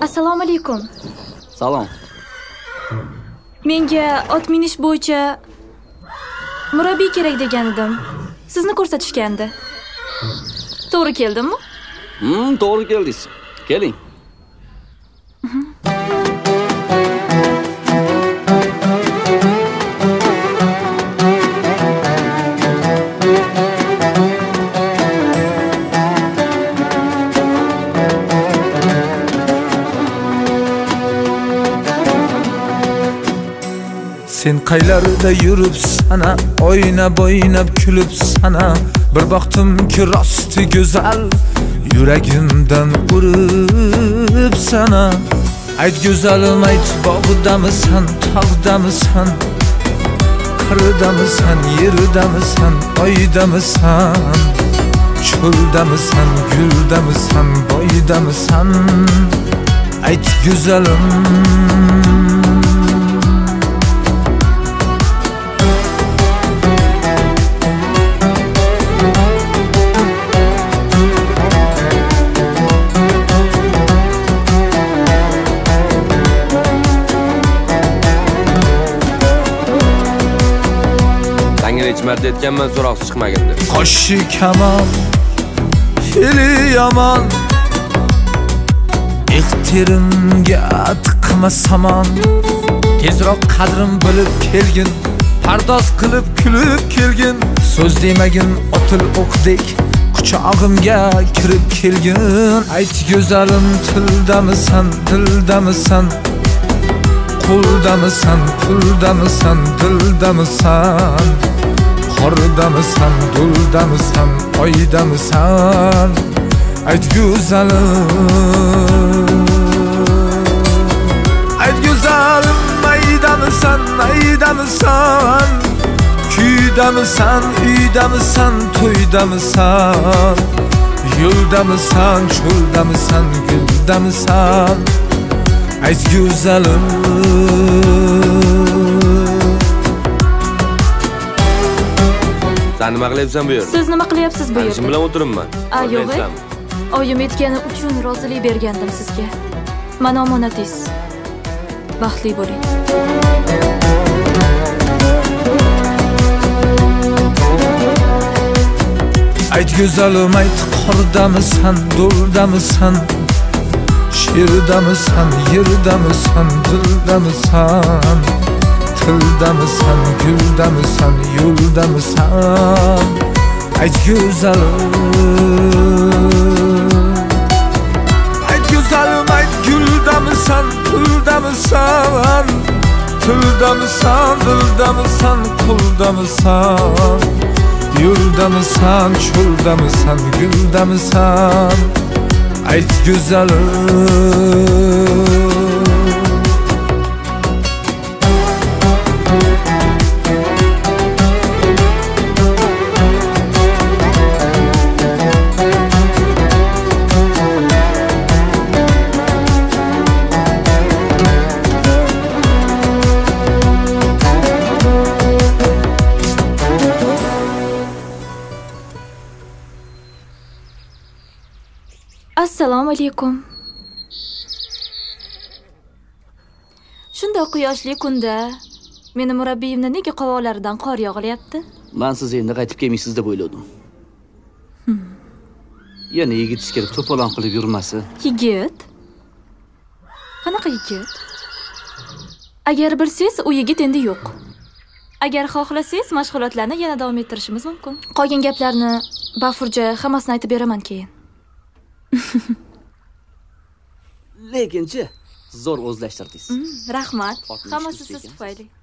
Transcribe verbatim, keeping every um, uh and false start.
Assalomu alaykum. Salom. Menga ot minish bo'yicha murabbiy kerak degan edim. Sizni ko'rsatishgandi. To'g'ri keldimmi? Hmm, to'g'ri keldingiz. Keling. Sen qaylarda yuribsana, oynab oynab kulibsana. Bir baxtimki rosti go'zal, yuragimdan uribsana. Ayt go'zalim, ayt bog'damisan, tog'damisan, qirdamisan, yerdamisan, oydamisan, cho'ldamisan, guldamisan, boydamisan. Ayt go'zalim, Necha marta aytganman, so'roqsiz chiqmagin deb. Qo'shi kamon, fili yomon, ixtirimga tiqma samon. Tezroq qadrim bilib kelgin, pardoz qilib kulib kelgin. So'z demagin, otil o'qdek quchog'imga kirib kelgin. Ayt go'zalim, tildamisan, dildamisan, qo'ldamisan, puldamisan, dildamisan, qordamisan, duldamisan, oydamisan. Ayt go'zalim, ayt go'zalim, aydamisan, aydamisan, kuydamisan, uydamisan, to'ydamisan, yo'ldamisan, cho'ldamisan, guldamisan. Ayt go'zalim, sen nima qilyapsan bu yerda? Siz nima qilyapsiz bu yerda? Kim bilan o'tiribman? A, yo'q. Oyim aytgani uchun rozilik bergandim sizga. Mana omonatingiz. Baxtli bo'ling. ayt go'zalim, ayt qordamisan, duldamisan, she'rdamisan, yerdamisan, dildamisan, tildamisan, guldamisan, yo'ldamisan. Ayt go'zalim, ayt go'zalim, ayt guldamisan, puldamisan, tildamisan, dildamisan, qo'ldamisan, yo'ldamisan, cho'ldamisan, guldamisan. Ayt go'zalim, Assalomu alaykum. Shunday quyoshli kunda meni murabbiyimni nega qovoqlaridan qor yog'ilyapti? Men siz endi qaytib kelmaysiz deb o'yladim. Yana yigit ichkari to'polon qilib yurmasi. Yigit? Qanaqa yigit? Agar bilsangiz, u yigit endi yo'q. Agar xohlasangiz, mashg'ulotlarni yana davom ettirishimiz mumkin. Qolgan gaplarni bafurja hammasini aytib beraman keyin. Lekinchi zo'r o'zlashtirdingiz. Rahmat. Hammasi siz tufayli.